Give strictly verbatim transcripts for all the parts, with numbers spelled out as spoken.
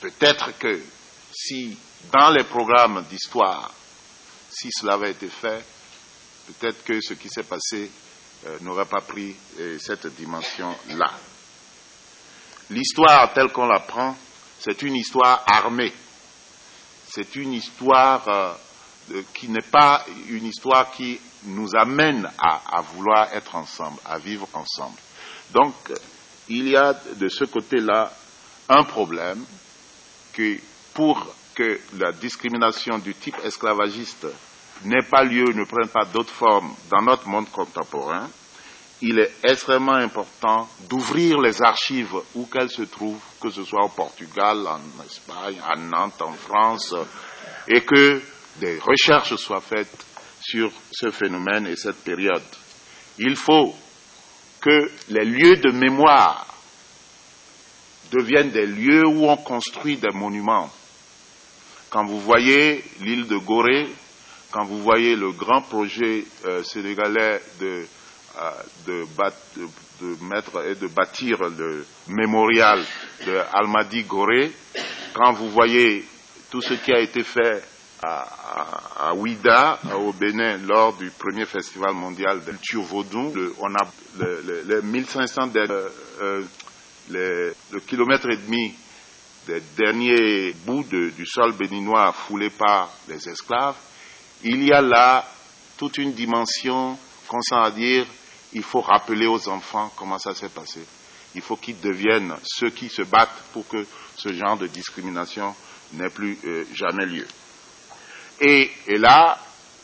peut-être que si, dans les programmes d'histoire, si cela avait été fait, peut-être que ce qui s'est passé euh, n'aurait pas pris euh, cette dimension-là. L'histoire telle qu'on la prend, c'est une histoire armée. C'est une histoire euh, de, qui n'est pas une histoire qui nous amène à, à vouloir être ensemble, à vivre ensemble. Donc, il y a de ce côté-là un problème que pour que la discrimination du type esclavagiste n'ait pas lieu, ne prenne pas d'autres formes dans notre monde contemporain, il est extrêmement important d'ouvrir les archives où qu'elles se trouvent, que ce soit au Portugal, en Espagne, à Nantes, en France, et que des recherches soient faites sur ce phénomène et cette période. Il faut que les lieux de mémoire deviennent des lieux où on construit des monuments. Quand vous voyez l'île de Gorée, quand vous voyez le grand projet euh, sénégalais de, euh, de, bat, de, de mettre et de bâtir le mémorial de Almadi Gorée, quand vous voyez tout ce qui a été fait à, à, à Ouida, au Bénin, lors du premier festival mondial de culture vaudou, le, on a le, le, les mille cinq cents des, euh, les, le kilomètre et demi des derniers bouts de, du sol béninois foulés par les esclaves. Il y a là toute une dimension consistant à dire il faut rappeler aux enfants comment ça s'est passé. Il faut qu'ils deviennent ceux qui se battent pour que ce genre de discrimination n'ait plus euh, jamais lieu. Et, et là,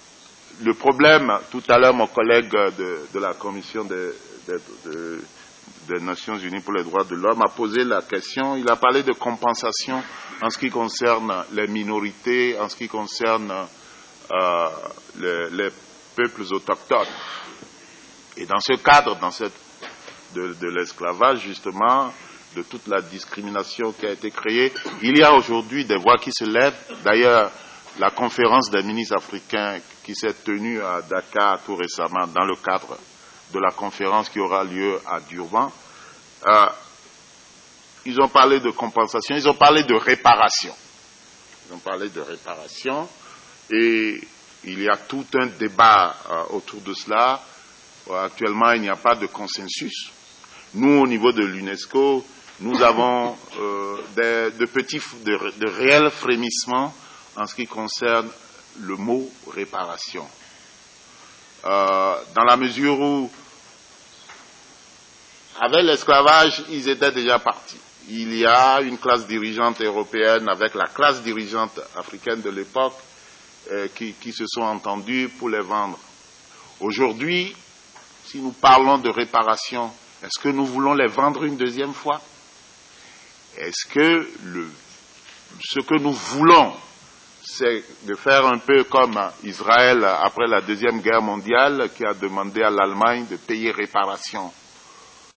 le problème, tout à l'heure, mon collègue de, de la Commission des de, de, de Nations Unies pour les droits de l'homme a posé la question, il a parlé de compensation en ce qui concerne les minorités, en ce qui concerne euh, les, les peuples autochtones. Et dans ce cadre, dans cette, de, de l'esclavage, justement, de toute la discrimination qui a été créée, il y a aujourd'hui des voix qui se lèvent. D'ailleurs, la conférence des ministres africains qui s'est tenue à Dakar tout récemment, dans le cadre de la conférence qui aura lieu à Durban, euh, ils ont parlé de compensation, ils ont parlé de réparation. Ils ont parlé de réparation et il y a tout un débat euh, autour de cela. Euh, actuellement, il n'y a pas de consensus. Nous, au niveau de l'UNESCO, nous avons euh, des, de petits, de, de réels frémissements en ce qui concerne le mot réparation. Euh, dans la mesure où, avec l'esclavage, ils étaient déjà partis. Il y a une classe dirigeante européenne avec la classe dirigeante africaine de l'époque euh, qui, qui se sont entendus pour les vendre. Aujourd'hui, si nous parlons de réparation, est-ce que nous voulons les vendre une deuxième fois? Est-ce que le, ce que nous voulons, c'est de faire un peu comme Israël après la Deuxième Guerre mondiale qui a demandé à l'Allemagne de payer réparation?